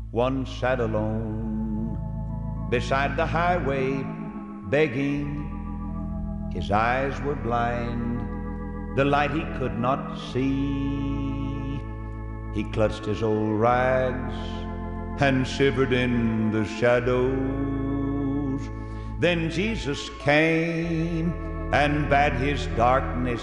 one sat alone beside the highway, begging. His eyes were blind, the light he could not see. He clutched his old rags and shivered in the shadows. Then Jesus came and bade his darkness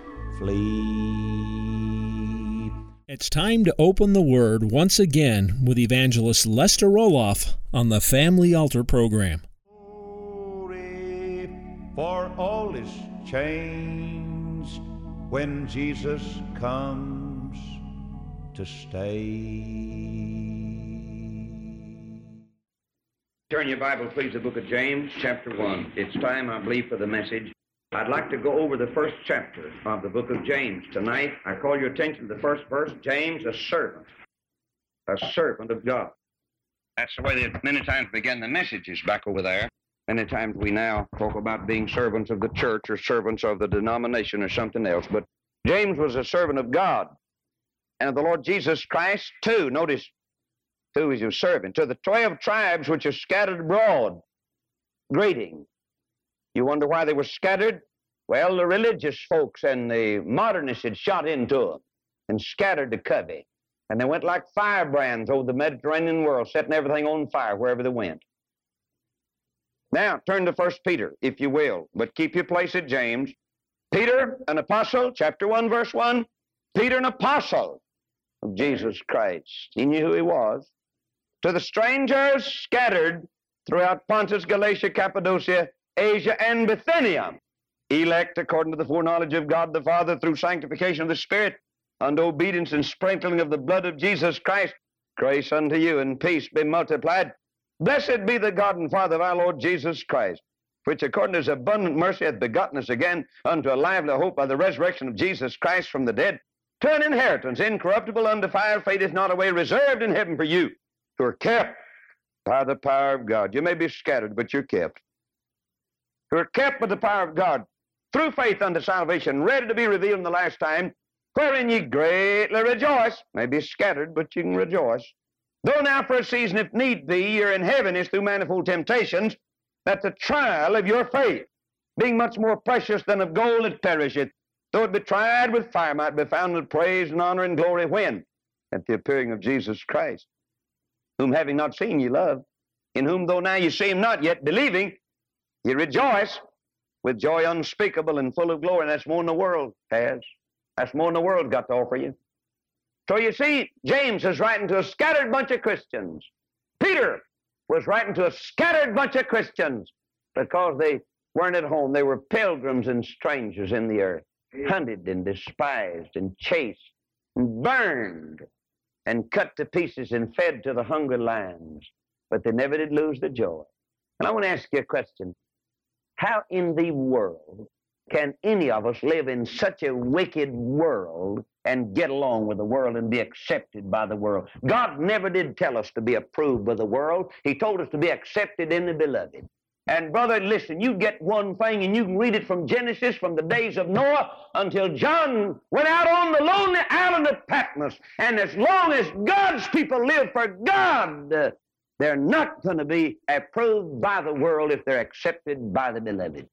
flee. It's time to open the Word once again with Evangelist Lester Roloff on the Family Altar program. Glory, for all is changed when Jesus comes to stay. Turn your Bible, please, to the book of James, chapter 1. It's time, I believe, for the message. I'd like to go over the first chapter of the book of James tonight. I call your attention to the first verse, James, a servant of God. That's the way that many times begin the messages back over there. Many times we now talk about being servants of the church or servants of the denomination or something else. But James was a servant of God and of the Lord Jesus Christ too. Notice, who is your servant? To the 12 tribes which are scattered abroad, greeting. You wonder why they were scattered? Well, the religious folks and the modernists had shot into them and scattered the covey. And they went like firebrands over the Mediterranean world, setting everything on fire wherever they went. Now, turn to 1 Peter, if you will, but keep your place at James. Peter, an apostle, chapter 1, verse 1. Peter, an apostle of Jesus Christ. He knew who he was. To the strangers scattered throughout Pontus, Galatia, Cappadocia, Asia, and Bithynia, elect according to the foreknowledge of God the Father through sanctification of the Spirit, unto obedience and sprinkling of the blood of Jesus Christ, grace unto you and peace be multiplied. Blessed be the God and Father of our Lord Jesus Christ, which according to his abundant mercy hath begotten us again unto a lively hope by the resurrection of Jesus Christ from the dead, to an inheritance incorruptible, undefiled, fadeth not away, reserved in heaven for you, who are kept by the power of God. You may be scattered, but you're kept. Who are kept by the power of God through faith unto salvation, ready to be revealed in the last time, wherein ye greatly rejoice. May be scattered, but you can rejoice. Though now for a season, if need be, you're in heaviness through manifold temptations, that the trial of your faith, being much more precious than of gold that perisheth, though it be tried with fire, might be found with praise and honor and glory when? At the appearing of Jesus Christ, whom having not seen ye love, in whom though now you see him not yet, believing, you rejoice with joy unspeakable and full of glory. And that's more than the world has. That's more than the world's got to offer you. So you see, James is writing to a scattered bunch of Christians. Peter was writing to a scattered bunch of Christians because they weren't at home. They were pilgrims and strangers in the earth, hunted and despised and chased and burned and cut to pieces and fed to the hungry lions. But they never did lose the joy. And I want to ask you a question. How in the world can any of us live in such a wicked world and get along with the world and be accepted by the world? God never did tell us to be approved by the world. He told us to be accepted in the beloved. And brother, listen, you get one thing and you can read it from Genesis, from the days of Noah until John went out on the lonely island of Patmos. And as long as God's people live for God, they're not going to be approved by the world if they're accepted by the beloved.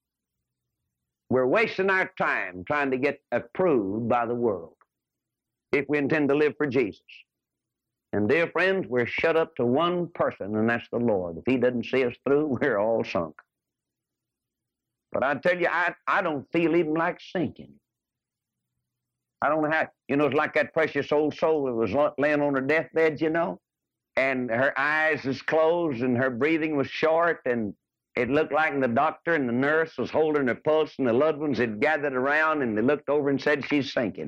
We're wasting our time trying to get approved by the world if we intend to live for Jesus. And dear friends, we're shut up to one person, and that's the Lord. If he doesn't see us through, we're all sunk. But I tell you, I don't feel even like sinking. I don't know how, it's like that precious old soul that was laying on her deathbed, and her eyes was closed and her breathing was short, and it looked like the doctor and the nurse was holding her pulse, and the loved ones had gathered around, and they looked over and said, she's sinking.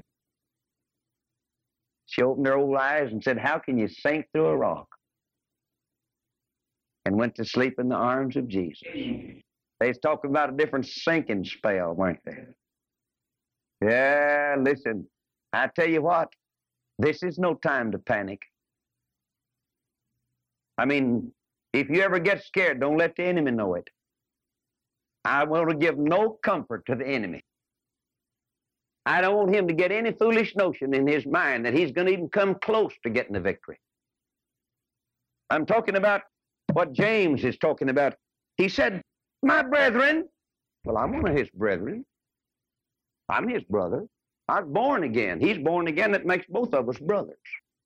She opened her old eyes and said, how can you sink through a rock? And went to sleep in the arms of Jesus. They was talking about a different sinking spell, weren't they? Yeah, listen, I tell you what, this is no time to panic. I mean, if you ever get scared, don't let the enemy know it. I want to give no comfort to the enemy. I don't want him to get any foolish notion in his mind that he's going to even come close to getting the victory. I'm talking about what James is talking about. He said, my brethren, well, I'm one of his brethren. I'm his brother. I was born again. He's born again. That makes both of us brothers.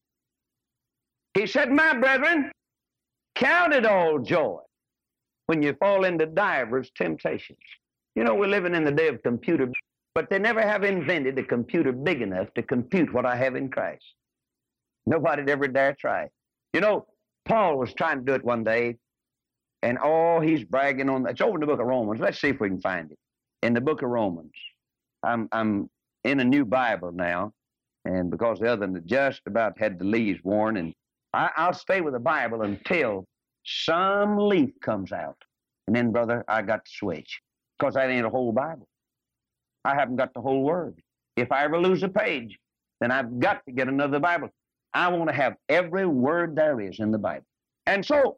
He said, my brethren, count it all joy when you fall into divers temptations. You know, we're living in the day of computers, but they never have invented a computer big enough to compute what I have in Christ. Nobody'd ever dare try it. You know, Paul was trying to do it one day, and he's bragging on, it's over in the book of Romans. Let's see if we can find it. In the book of Romans. I'm in a new Bible now, and because the other one just about had the leaves worn, and I'll stay with the Bible until some leaf comes out. And then, brother, I got to switch, because that ain't a whole Bible. I haven't got the whole Word. If I ever lose a page, then I've got to get another Bible. I want to have every word there is in the Bible. And so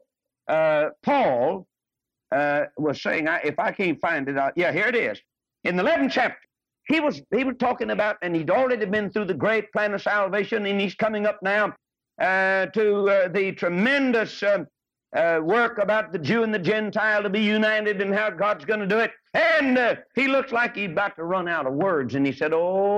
Paul was saying, if I can't find it, here it is. In the 11th chapter, he was talking about, and he'd already been through the great plan of salvation, and he's coming up now to the tremendous work about the Jew and the Gentile to be united and how God's going to do it. And he looks like he's about to run out of words, and he said,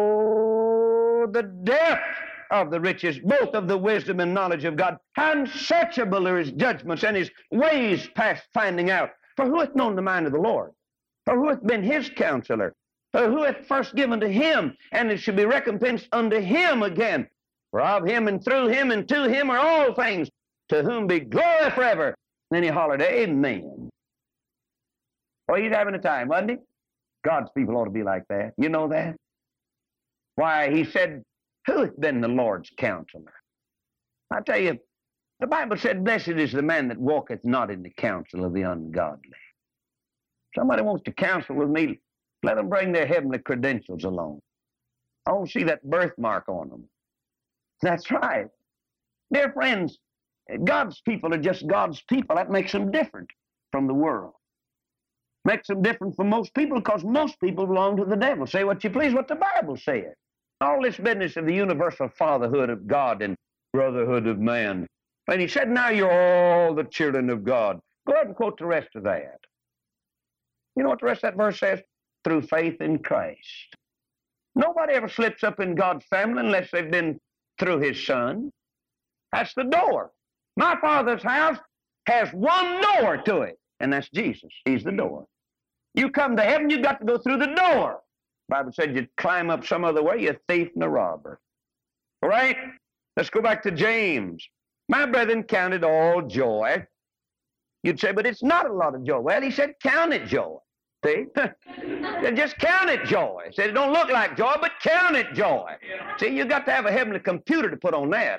oh, the depth of the riches, both of the wisdom and knowledge of God. How unsearchable are his judgments and his ways past finding out. For who hath known the mind of the Lord? Or who hath been his counselor? Or who hath first given to him, and it should be recompensed unto him again? For of him and through him and to him are all things, to whom be glory forever. And then he hollered, amen. Well, he's having a time, wasn't he? God's people ought to be like that. You know that? Why, he said, who hath been the Lord's counselor? I tell you, the Bible said, blessed is the man that walketh not in the counsel of the ungodly. Somebody wants to counsel with me, let them bring their heavenly credentials along. I want to see that birthmark on them. That's right. Dear friends, God's people are just God's people. That makes them different from the world. Makes them different from most people because most people belong to the devil. Say what you please, what the Bible says. All this business of the universal fatherhood of God and brotherhood of man. And he said, now you're all the children of God. Go ahead and quote the rest of that. You know what the rest of that verse says? Through faith in Christ. Nobody ever slips up in God's family unless they've been through his Son. That's the door. My Father's house has one door to it, and that's Jesus. He's the door. You come to heaven, you've got to go through the door. The Bible said you'd climb up some other way, you're a thief and a robber. All right? Let's go back to James. My brethren, count it all joy. You'd say, but it's not a lot of joy. Well, he said, count it joy. See? Just count it joy. He said, it don't look like joy, but count it joy. See, you got to have a heavenly computer to put on that.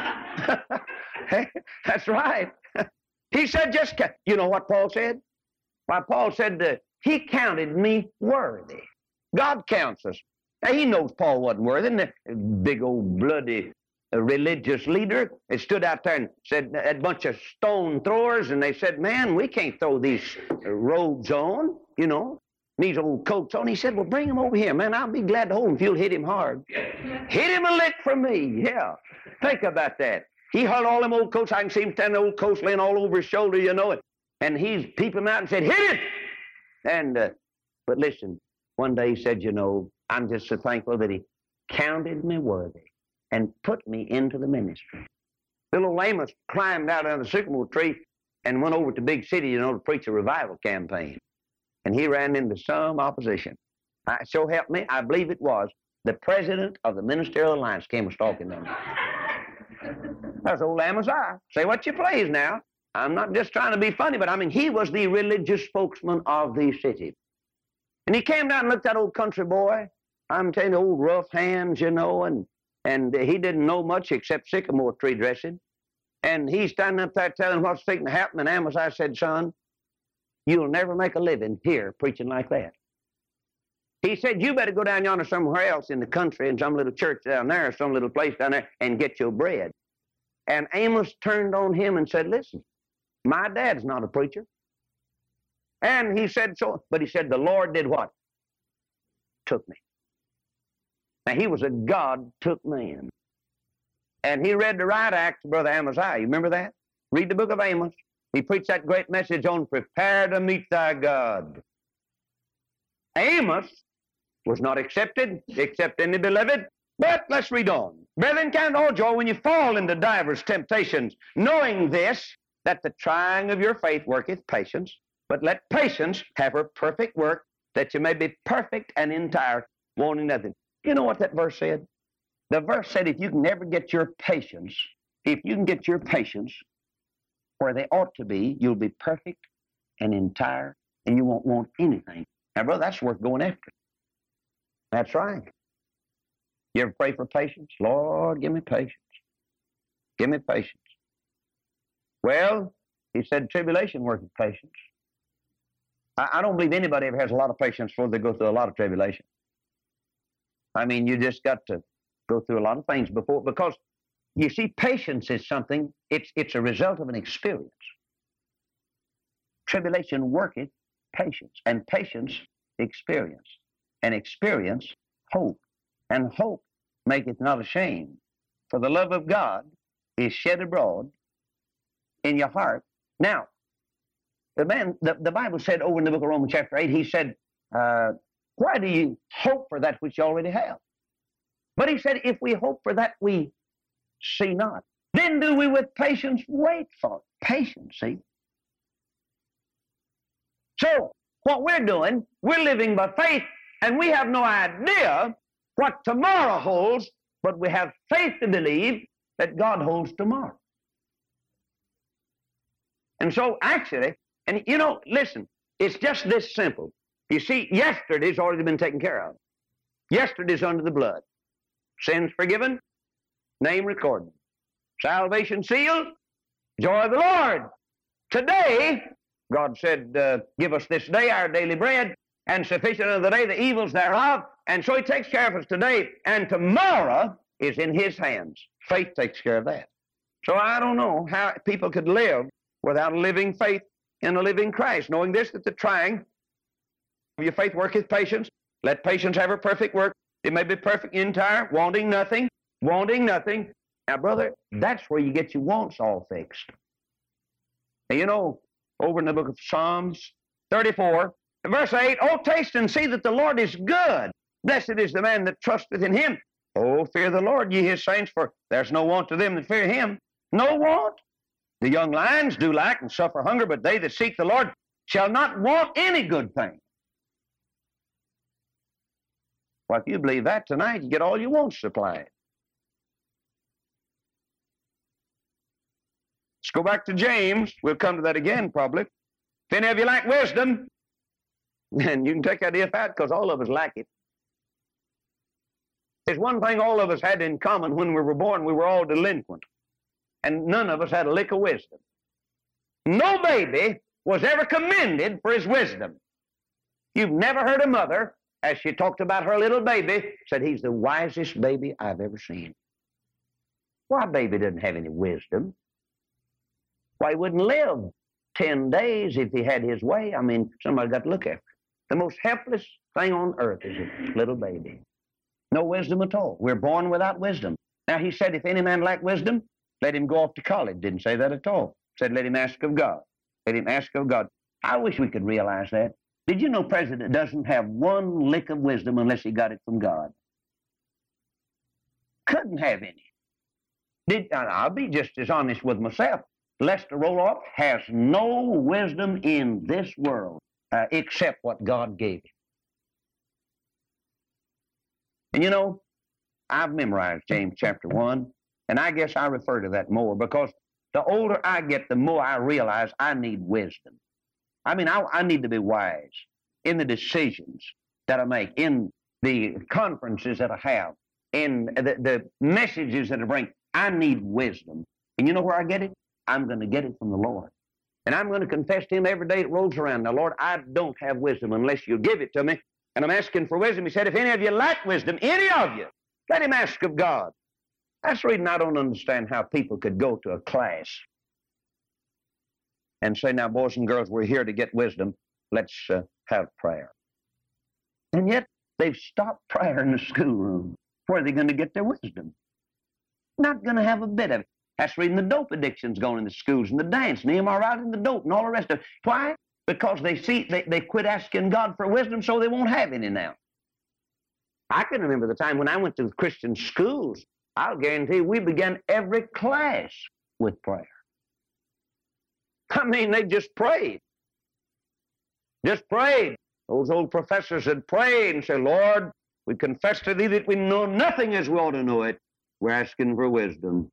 That's right. He said, just count. You know what Paul said? Why, Paul said, he counted me worthy. God counts us. Now, he knows Paul wasn't worthy. And the big old bloody religious leader, they stood out there and said, a bunch of stone throwers, and they said, man, we can't throw these robes on, you know, these old coats on. He said, well, bring him over here, man. I'll be glad to hold him if you'll hit him hard. Hit him a lick from me, yeah. Think about that. He held all them old coats. I can see him standing old coats laying all over his shoulder, you know it. And he's peeping out and said, hit it! And, but listen, one day he said, you know, I'm just so thankful that he counted me worthy and put me into the ministry. Little Amos climbed out under the sycamore tree and went over to big city, you know, to preach a revival campaign. And he ran into some opposition. So help me, I believe it was the president of the Ministerial Alliance came stalking them. That's old Amaziah. Say what you please now. I'm not just trying to be funny, but I mean, he was the religious spokesman of the city. And he came down and looked at that old country boy. I'm telling you, old rough hands, you know, and he didn't know much except sycamore tree dressing. And he's standing up there telling what's fixing to happen. And Amaziah said, son, you'll never make a living here preaching like that. He said, you better go down yonder somewhere else in the country, in some little church down there, or some little place down there, and get your bread. And Amos turned on him and said, listen, my dad's not a preacher. And he said so, but he said, the Lord did what? Took me. Now, he was a God-took man. And he read the riot act to Brother Amaziah. You remember that? Read the book of Amos. He preached that great message on prepare to meet thy God. Amos was not accepted, except in the beloved. But let's read on. Brethren, count all joy when you fall into divers temptations, knowing this, that the trying of your faith worketh patience. But let patience have her perfect work, that you may be perfect and entire, wanting nothing. You know what that verse said? The verse said, if you can ever get your patience, if you can get your patience where they ought to be, you'll be perfect and entire, and you won't want anything. Now, brother, that's worth going after. That's right. You ever pray for patience? Lord, give me patience. Give me patience. Well, he said, tribulation worketh patience. I don't believe anybody ever has a lot of patience before they go through a lot of tribulation. I mean, you just got to go through a lot of things before, because you see, patience is something, it's a result of an experience. Tribulation worketh patience, and patience experience, and experience hope, and hope maketh not ashamed. For the love of God is shed abroad in your heart. Now, the Bible said over in the book of Romans chapter 8, he said, why do you hope for that which you already have? But he said, if we hope for that we see not, then do we with patience wait for it. Patience, see? So, what we're doing, we're living by faith, and we have no idea what tomorrow holds, but we have faith to believe that God holds tomorrow. And so, actually, and you know, listen, it's just this simple. You see, yesterday's already been taken care of. Yesterday's under the blood. Sins forgiven, name recorded. Salvation sealed, joy of the Lord. Today, God said, give us this day our daily bread, and sufficient of the day the evils thereof. And so he takes care of us today, and tomorrow is in his hands. Faith takes care of that. So I don't know how people could live without a living faith in a living Christ, knowing this, that the trying of your faith worketh patience. Let patience have her perfect work. It may be perfect entire, wanting nothing, wanting nothing. Now, brother, that's where you get your wants all fixed. And you know, over in the book of Psalms 34, verse 8, oh, taste and see that the Lord is good. Blessed is the man that trusteth in him. Oh, fear the Lord, ye his saints, for there's no want to them that fear him. No want. The young lions do lack and suffer hunger, but they that seek the Lord shall not want any good thing. Well, if you believe that tonight, you get all you want supplied. Let's go back to James. We'll come to that again, probably. If any of you lack wisdom, then you can take that if out, because all of us lack it. There's one thing all of us had in common when we were born. We were all delinquent. And none of us had a lick of wisdom. No baby was ever commended for his wisdom. You've never heard a mother, as she talked about her little baby, said, he's the wisest baby I've ever seen. Why, baby didn't have any wisdom. Why, he wouldn't live 10 days if he had his way. I mean, somebody got to look after him. The most helpless thing on earth is a little baby. No wisdom at all. We're born without wisdom. Now, he said, if any man lack wisdom, let him go off to college. Didn't say that at all. Said, let him ask of God. Let him ask of God. I wish we could realize that. Did you know President doesn't have one lick of wisdom unless he got it from God? Couldn't have any. I'll be just as honest with myself. Lester Roloff has no wisdom in this world except what God gave him. And you know, I've memorized James chapter 1, and I guess I refer to that more because the older I get, the more I realize I need wisdom. I mean, I need to be wise in the decisions that I make, in the conferences that I have, in the messages that I bring. I need wisdom. And you know where I get it? I'm going to get it from the Lord. And I'm going to confess to him every day it rolls around. Now, Lord, I don't have wisdom unless you give it to me. And I'm asking for wisdom. He said, if any of you lack wisdom, any of you, let him ask of God. That's the reason I don't understand how people could go to a class and say, now, boys and girls, we're here to get wisdom. Let's have prayer. And yet, they've stopped prayer in the schoolroom. Where are they going to get their wisdom? Not going to have a bit of it. That's reading the dope addictions going in the schools and the dance, and them are out in the dope and all the rest of it. Why? Because they quit asking God for wisdom, so they won't have any now. I can remember the time when I went to Christian schools. I'll guarantee you, we began every class with prayer. I mean, they just prayed. Just prayed. Those old professors had prayed and said, Lord, we confess to thee that we know nothing as we ought to know it. We're asking for wisdom.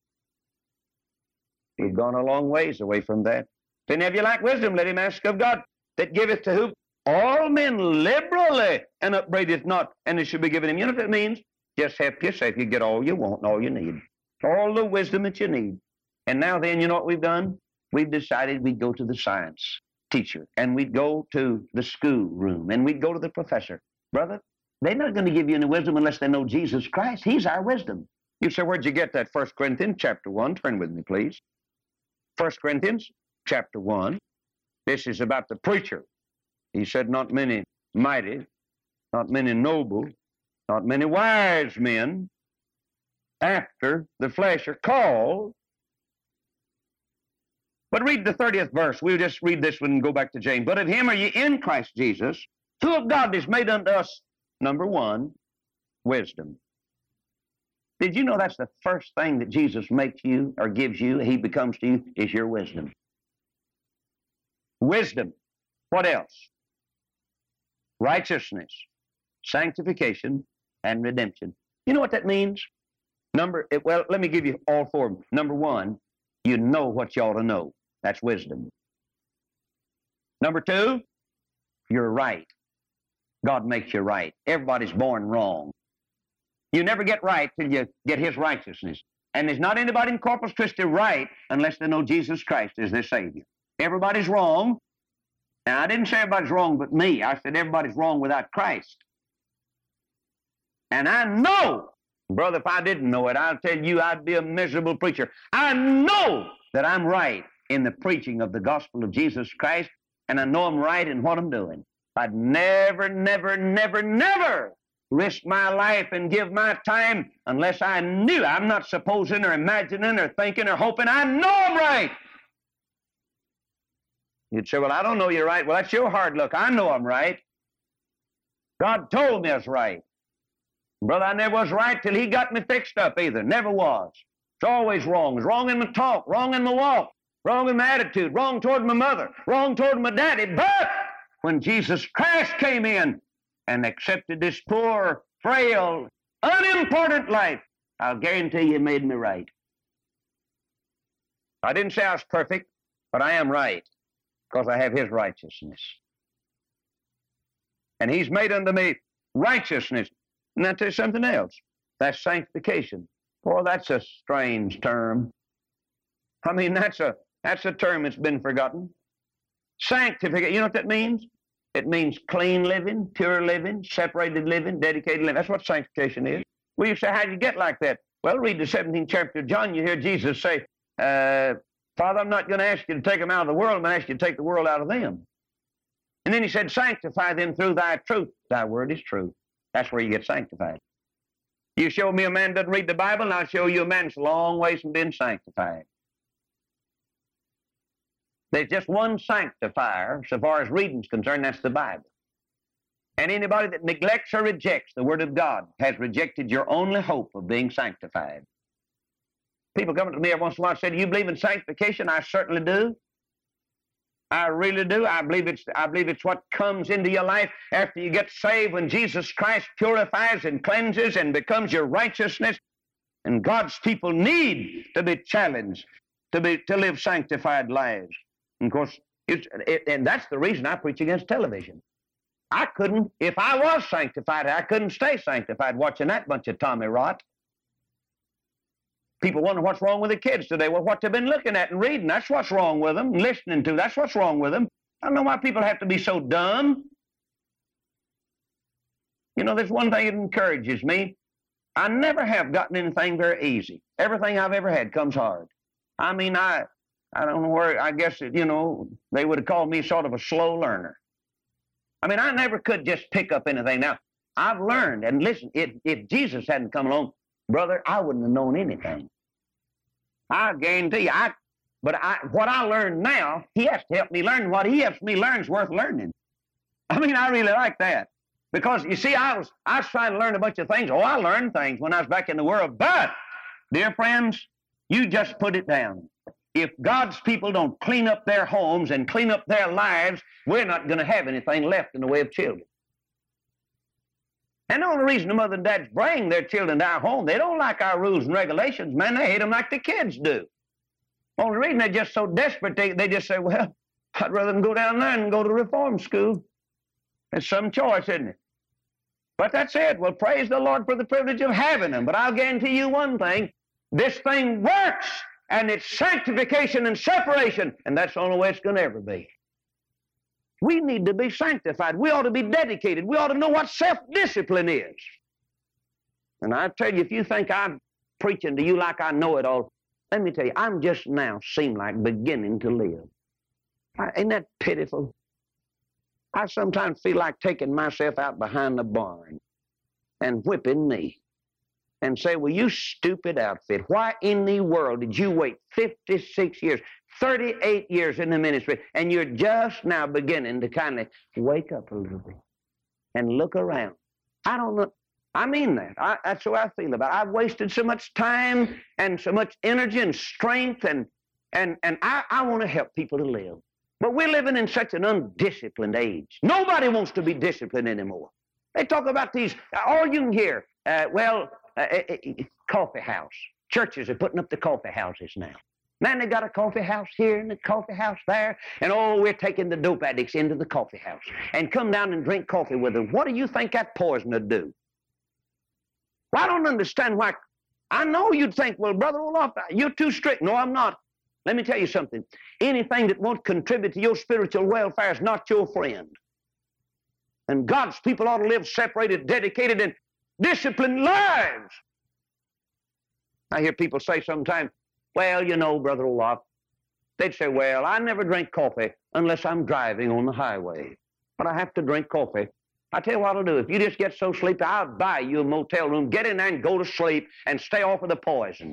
We've gone a long ways away from that. Then if you lack wisdom, let him ask of God, that giveth to whom all men liberally, and upbraideth not, and it should be given him. You know what that means? Just help yourself. You get all you want and all you need. All the wisdom that you need. And now then, you know what we've done? We've decided we'd go to the science teacher, and we'd go to the school room, and we'd go to the professor. Brother, they're not going to give you any wisdom unless they know Jesus Christ. He's our wisdom. You say, where'd you get that? 1 Corinthians chapter 1. Turn with me, please. 1 Corinthians chapter 1. This is about the preacher. He said, not many mighty, not many noble, not many wise men after the flesh are called. But read the 30th verse. We'll just read this one and go back to James. But of him are ye in Christ Jesus, who of God is made unto us, number one, wisdom. Did you know that's the first thing that Jesus makes you or gives you, he becomes to you, is your wisdom? Wisdom. What else? Righteousness, sanctification, and redemption. You know what that means? Well, let me give you all four of them. Number one, you know what you ought to know. That's wisdom. Number two, you're right. God makes you right. Everybody's born wrong. You never get right till you get his righteousness. And there's not anybody in Corpus Christi right unless they know Jesus Christ is their Savior. Everybody's wrong. Now, I didn't say everybody's wrong but me. I said everybody's wrong without Christ. And I know, brother, if I didn't know it, I'll tell you I'd be a miserable preacher. I know that I'm right in the preaching of the gospel of Jesus Christ, and I know I'm right in what I'm doing. I'd never, never, never, never risk my life and give my time unless I knew. I'm not supposing or imagining or thinking or hoping. I know I'm right. You'd say, well, I don't know you're right. Well, that's your hard luck. I know I'm right. God told me I was right. Brother, I never was right till he got me fixed up either. Never was. It's always wrong. It's wrong in my talk, wrong in my walk, wrong in my attitude, wrong toward my mother, wrong toward my daddy. But when Jesus Christ came in and accepted this poor, frail, unimportant life, I'll guarantee you made me right. I didn't say I was perfect, but I am right because I have his righteousness. And he's made unto me righteousness. And I'll tell you something else. That's sanctification. Boy, that's a strange term. I mean, that's a term that's been forgotten. Sanctification, you know what that means? It means clean living, pure living, separated living, dedicated living. That's what sanctification is. Well, you say, how do you get like that? Well, read the 17th chapter of John. You hear Jesus say, Father, I'm not going to ask you to take them out of the world. I'm going to ask you to take the world out of them. And then he said, sanctify them through thy truth. Thy word is truth. That's where you get sanctified. You show me a man doesn't read the Bible, and I'll show you a man that's a long ways from being sanctified. There's just one sanctifier, so far as reading's concerned, that's the Bible. And anybody that neglects or rejects the Word of God has rejected your only hope of being sanctified. People come to me every once in a while and say, do you believe in sanctification? I certainly do. I really do. I believe it's what comes into your life after you get saved, when Jesus Christ purifies and cleanses and becomes your righteousness. And God's people need to be challenged to live sanctified lives. And of course, and that's the reason I preach against television. I couldn't, if I was sanctified, I couldn't stay sanctified watching that bunch of Tommy rot. People wonder what's wrong with the kids today. Well, what they've been looking at and reading, that's what's wrong with them, and listening to, that's what's wrong with them. I don't know why people have to be so dumb. You know, there's one thing that encourages me. I never have gotten anything very easy. Everything I've ever had comes hard. I mean, I don't know where, I guess, they would have called me sort of a slow learner. I mean, I never could just pick up anything. Now, I've learned, and listen, if Jesus hadn't come along, brother, I wouldn't have known anything. I guarantee you. What I learned now, he has to help me learn. What he helps me learn is worth learning. I mean, I really like that. Because, you see, I was trying to learn a bunch of things. Oh, I learned things when I was back in the world. But, dear friends, you just put it down. If God's people don't clean up their homes and clean up their lives, we're not going to have anything left in the way of children. And the only reason the mother and dads bring their children to our home, they don't like our rules and regulations, man. They hate them like the kids do. Only reason they're just so desperate, they just say, well, I'd rather them go down there and go to reform school. It's some choice, isn't it? But that's it. Well, praise the Lord for the privilege of having them. But I'll guarantee you one thing. This thing works, and it's sanctification and separation, and that's the only way it's going to ever be. We need to be sanctified. We ought to be dedicated. We ought to know what self-discipline is. And I tell you, if you think I'm preaching to you like I know it all, let me tell you, I'm just now seem like beginning to live. Ain't that pitiful? I sometimes feel like taking myself out behind the barn and whipping me and say, well, you stupid outfit, why in the world did you wait 56 years, 38 years in the ministry, and you're just now beginning to kind of wake up a little bit and look around? I don't know. I mean that. That's how I feel about it. I've wasted so much time and so much energy and strength, and I want to help people to live. But we're living in such an undisciplined age. Nobody wants to be disciplined anymore. They talk about these, all you can hear, coffee house. Churches are putting up the coffee houses now. Man, they got a coffee house here and a coffee house there, and oh, we're taking the dope addicts into the coffee house and come down and drink coffee with them. What do you think that poison would do? Well, I don't understand why. I know you'd think, well, Brother Roloff, you're too strict. No, I'm not. Let me tell you something. Anything that won't contribute to your spiritual welfare is not your friend. And God's people ought to live separated, dedicated, and disciplined lives. I hear people say sometimes, well, you know, Brother Roloff, they'd say, well, I never drink coffee unless I'm driving on the highway. But I have to drink coffee. I tell you what I'll do. If you just get so sleepy, I'll buy you a motel room. Get in there and go to sleep and stay off of the poison.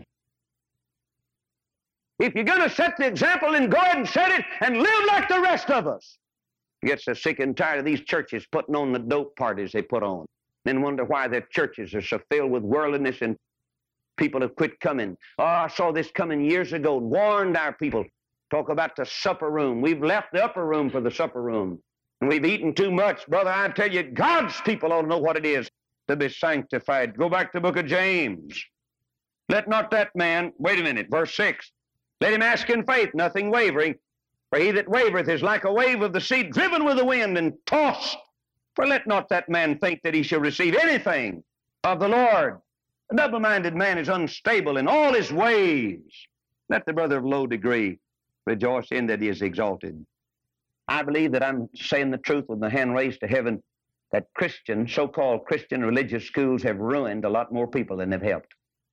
If you're going to set the example, then go ahead and set it and live like the rest of us. Gets so sick and tired of these churches putting on the dope parties they put on. Then wonder why their churches are so filled with worldliness and people have quit coming. Oh, I saw this coming years ago and warned our people. Talk about the supper room. We've left the upper room for the supper room. And we've eaten too much. Brother, I tell you, God's people ought to know what it is to be sanctified. Go back to the book of James. Let not that man, wait a minute, verse 6. Let him ask in faith, nothing wavering. For he that wavereth is like a wave of the sea, driven with the wind and tossed. For let not that man think that he shall receive anything of the Lord. A double-minded man is unstable in all his ways. Let the brother of low degree rejoice in that he is exalted. I believe that I'm saying the truth with my hand raised to heaven, that Christian, so-called Christian religious schools have ruined a lot more people than they've helped.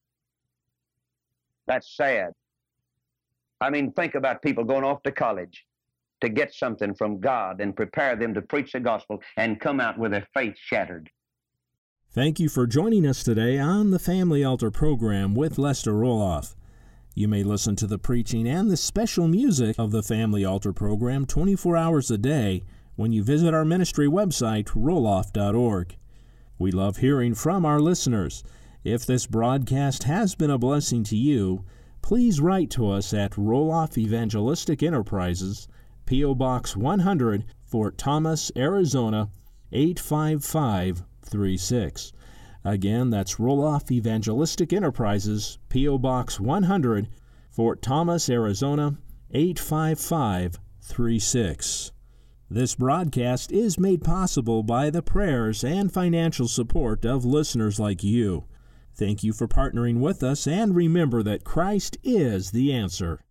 That's sad. I mean, think about people going off to college to get something from God and prepare them to preach the gospel and come out with their faith shattered. Thank you for joining us today on the Family Altar program with Lester Roloff. You may listen to the preaching and the special music of the Family Altar program 24 hours a day when you visit our ministry website, roloff.org. We love hearing from our listeners. If this broadcast has been a blessing to you, please write to us at Roloff Evangelistic Enterprises, P.O. Box 100, Fort Thomas, Arizona, 85536. Again, that's Roloff Evangelistic Enterprises, P.O. Box 100, Fort Thomas, Arizona, 85536. This broadcast is made possible by the prayers and financial support of listeners like you. Thank you for partnering with us, and remember that Christ is the answer.